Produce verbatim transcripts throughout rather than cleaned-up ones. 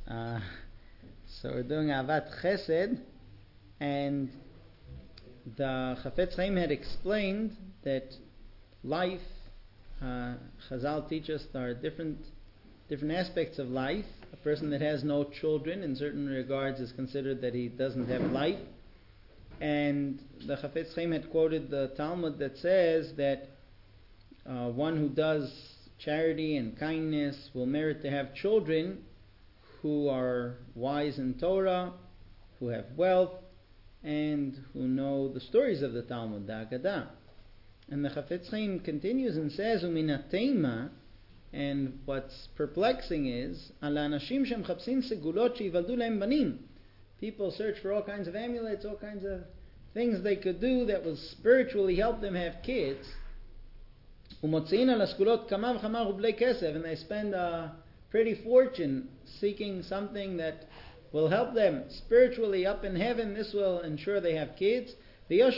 Uh, so we're doing Avat Chesed, and the Chafetz Chaim had explained that life, uh, Chazal teach us there are different different aspects of life. A person that has no children, in certain regards, is considered that he doesn't have life. And the Chafetz Chaim had quoted the Talmud that says that uh, one who does charity and kindness will merit to have children who are wise in Torah, who have wealth, and who know the stories of the Talmud, the Haggadah. And the Chafetz Chaim continues and says, "Uminatema," and what's perplexing is, "Ala anashim shem chapsin segulot sheyivaldu lahem banim." People search for all kinds of amulets, all kinds of things they could do that will spiritually help them have kids. Umotziin ala segulot kama v'chama rublei kesef, and they spend a pretty fortune seeking something that will help them spiritually up in heaven. This will ensure they have kids. People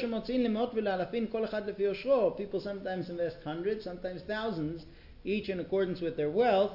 sometimes invest hundreds, sometimes thousands, each in accordance with their wealth.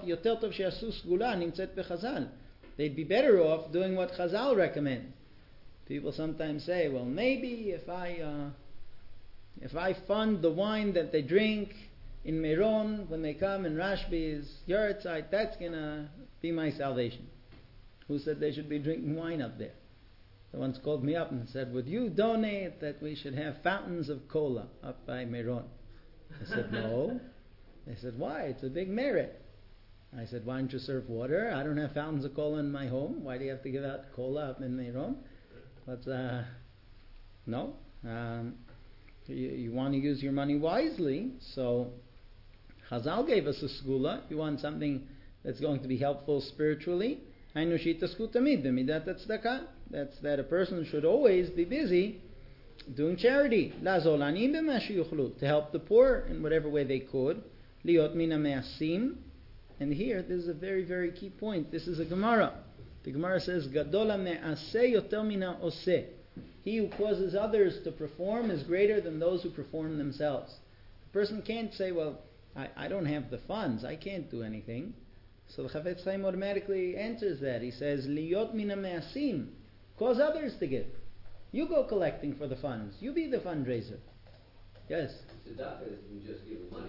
They'd be better off doing what Chazal recommend. People sometimes say, well, maybe if I uh, if I fund the wine that they drink in Meron when they come in Rashbi's Yahrzeit, that's going to be my salvation. Who said they should be drinking wine up there? They once called me up and said, would you donate that we should have fountains of cola up by Meron? I said, no. They said, why? It's a big merit. I said, why don't you serve water? I don't have fountains of cola in my home. Why do you have to give out cola up in Meron? But, uh, no. Um, you, you want to use your money wisely, so Chazal gave us a segula. You want something that's going to be helpful spiritually. That's that a person should always be busy doing charity. To help the poor in whatever way they could. And here, this is a very, very key point. This is a Gemara. The Gemara says, Gadola me'aseh yoter mina oseh. He who causes others to perform is greater than those who perform themselves. A person can't say, well, I, I don't have the funds, I can't do anything. So the Chafetz Chaim automatically answers that. He says, Liyot mina me'asim. Cause others to give. You go collecting for the funds. You be the fundraiser. Yes? Tzedakah isn't just giving money.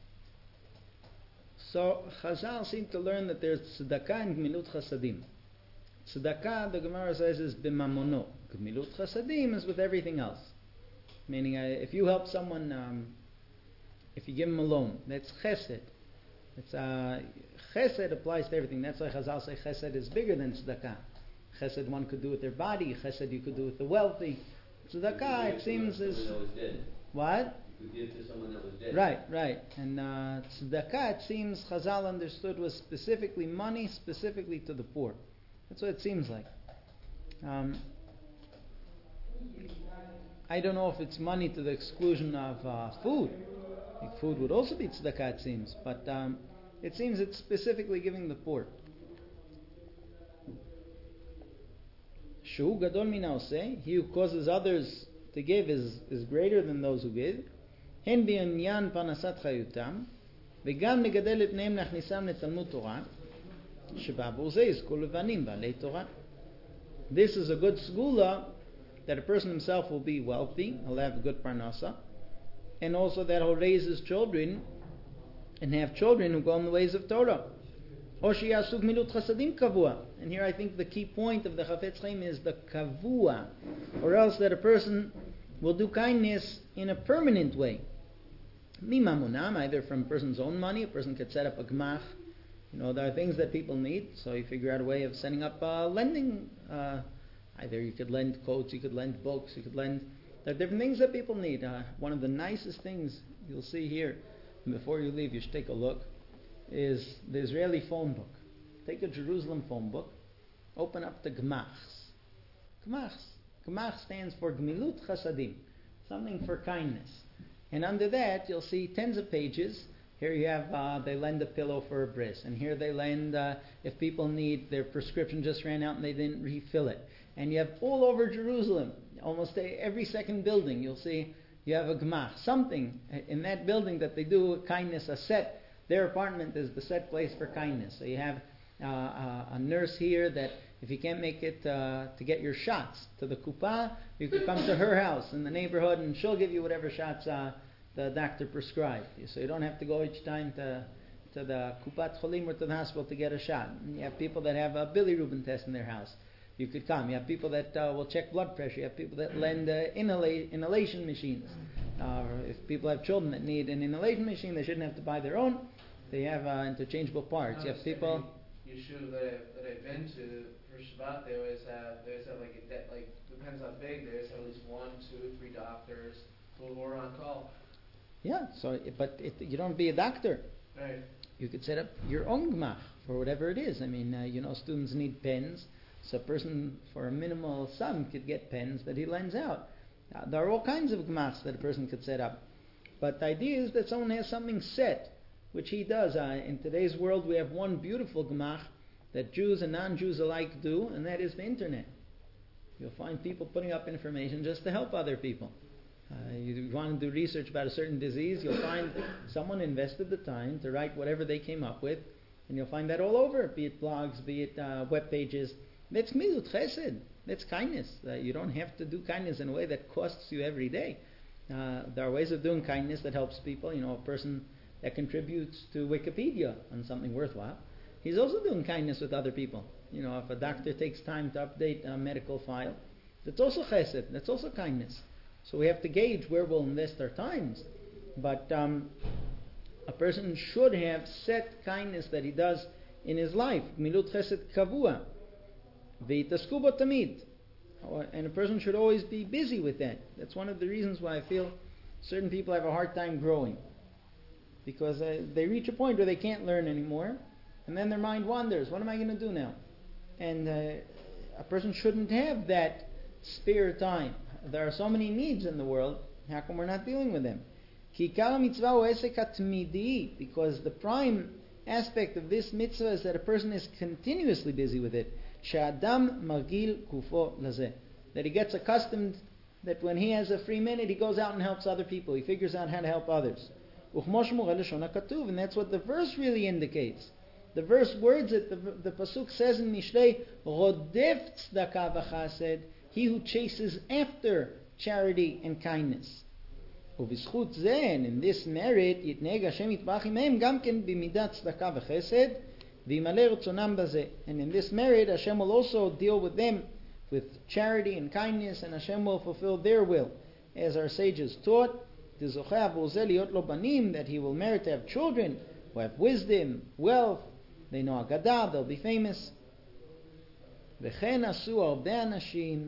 So Chazal seem to learn that there's tzedakah and gmilut chasadim. Tzedakah, the Gemara says, is b'mamono. Gmilut chasadim is with everything else. Meaning, uh, if you help someone, um, if you give him a loan, that's chesed. It's uh, chesed applies to everything. That's why Chazal say chesed is bigger than tzedakah. Chesed one could do with their body. Chesed you could do with the wealthy. Tzedakah, it seems, is what? You could give to someone that was dead. Right, right. And uh, tzedakah, it seems Chazal understood was specifically money, specifically to the poor. That's what it seems like. Um, I don't know if it's money to the exclusion of uh, food. I think food would also be tzedakah, it seems. But um, it seems it's specifically giving the poor. Shu gadol mina oseh. He who causes others to give is, is greater than those who give. Hen bi'inyan panasat chayutam. V'gam negadel et pneihem nachnisam letalmud Torah. Sheba'בור zeh yizku levanim ba'alei Torah. This is a good segula that a person himself will be wealthy, he'll have a good parnasa, and also that he'll raise his children and have children who go in the ways of Torah. Or she'yasuk milut chasadim kavua. And here I think the key point of the Chafetz Chaim is the kavua, or else that a person will do kindness in a permanent way. Mimamunam, either from a person's own money, a person could set up a gmach. You know, there are things that people need, so you figure out a way of setting up uh, lending. Uh, either you could lend coats, you could lend books, you could lend... There are different things that people need. Uh, one of the nicest things you'll see here, and before you leave, you should take a look, is the Israeli phone book. Take a Jerusalem phone book, open up the Gmachs. Gmachs. Gmach stands for Gmilut Chasadim, something for kindness. And under that, you'll see tens of pages. Here you have, uh, they lend a pillow for a bris. And here they lend, uh, if people need, their prescription just ran out and they didn't refill it. And you have all over Jerusalem, almost every second building, you'll see you have a Gmach. Something in that building that they do kindness, a set. Their apartment is the set place for kindness. So you have uh, uh, a nurse here that if you can't make it uh, to get your shots to the kupa, you could come to her house in the neighborhood and she'll give you whatever shots uh, the doctor prescribed. So you don't have to go each time to to the kupat cholim or to the hospital to get a shot. And you have people that have a bilirubin test in their house. You could come. You have people that uh, will check blood pressure. You have people that lend uh, inhala- inhalation machines. Uh, if people have children that need an inhalation machine, they shouldn't have to buy their own. They have uh, interchangeable parts. You have people. Yeshuv that I've, that I've been to for Shabbat, they always have they always have like a de- like depends how big. They always have at least one, two, three doctors who are on call. Yeah. So, but it, you don't be a doctor. Right. You could set up your own gmach for whatever it is. I mean, uh, you know, students need pens, so a person for a minimal sum could get pens that he lends out. Uh, there are all kinds of gmachs that a person could set up. But the idea is that someone has something set, which he does. Uh, in today's world, we have one beautiful gmach that Jews and non-Jews alike do, and that is the internet. You'll find people putting up information just to help other people. Uh, you want to do research about a certain disease, you'll find someone invested the time to write whatever they came up with, and you'll find that all over, be it blogs, be it uh, web pages. That's milut chesed. That's kindness. Uh, you don't have to do kindness in a way that costs you every day. Uh, there are ways of doing kindness that helps people. You know, a person that contributes to Wikipedia on something worthwhile, he's also doing kindness with other people. You know, if a doctor takes time to update a medical file, that's also chesed. That's also kindness. So we have to gauge where we'll invest our times. But um, a person should have set kindness that he does in his life. Milut chesed kavua. Veitasku bo tamid. And a person should always be busy with that. That's one of the reasons why I feel certain people have a hard time growing. Because uh, they reach a point where they can't learn anymore. And then their mind wanders. What am I going to do now? And uh, a person shouldn't have that spare time. There are so many needs in the world. How come we're not dealing with them? Because the prime aspect of this mitzvah is that a person is continuously busy with it. That he gets accustomed that when he has a free minute, he goes out and helps other people. He figures out how to help others. And that's what the verse really indicates. The verse words it, the, the pasuk says in Mishlei, Rodef tzedakah v'chased, he who chases after charity and kindness. ובזכות זה, and in this merit, יתנהג השם יתברך עמהם גם כן במידת צדקה וחסד, וימלא רצונם בזה. And in this merit, Hashem will also deal with them with charity and kindness, and Hashem will fulfill their will. As our sages taught, תזוכה עבור זה להיות לו בנים, that he will merit to have children who have wisdom, wealth, they know Agadah, they'll be famous. וכן עשו הרבה אנשים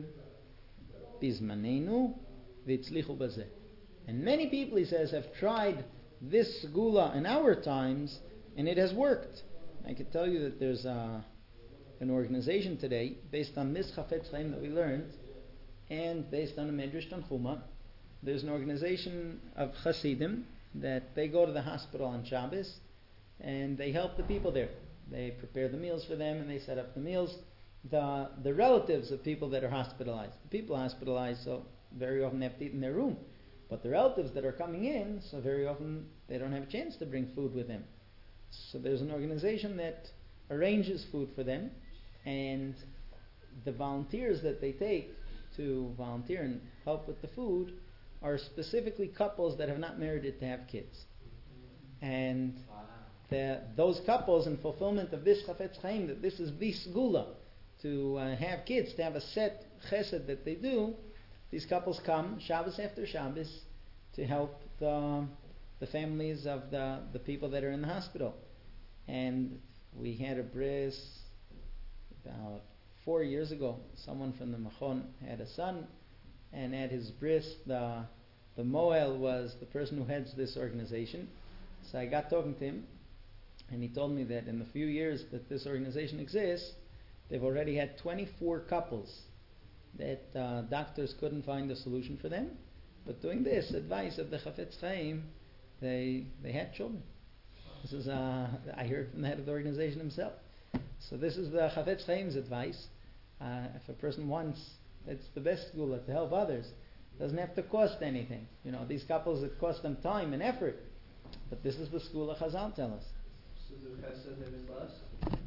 בזמננו והצליחו בזה. And many people, he says, have tried this segula in our times, and it has worked. I can tell you that there's a, an organization today based on this Chafetz Chaim that we learned, and based on a Medrash Tanchuma. There's an organization of Hasidim that they go to the hospital on Shabbos, and they help the people there. They prepare the meals for them, and they set up the meals. The the relatives of people that are hospitalized. The people hospitalized, so very often they have to eat in their room. But the relatives that are coming in, so very often they don't have a chance to bring food with them. So there's an organization that arranges food for them, and the volunteers that they take to volunteer and help with the food are specifically couples that have not merited to have kids. And the, those couples, in fulfillment of this Chafetz Chaim, that this is Visgula, to uh, have kids, to have a set chesed that they do, these couples come Shabbos after Shabbos to help the, the families of the, the people that are in the hospital. And we had a bris about four years ago. Someone from the Machon had a son, and at his bris, the the Moel was the person who heads this organization. So I got talking to him, and he told me that in the few years that this organization exists, they've already had twenty-four couples that uh, doctors couldn't find a solution for them. But doing this advice of the Chafetz Chaim, they they had children. This is uh, I heard from the head of the organization himself. So this is the Chafetz Chaim's advice. Uh, if a person wants, it's the best gula to help others. It doesn't have to cost anything. You know, these couples, it costs them time and effort. But this is the school of Chazal tell us. So the chesed is less?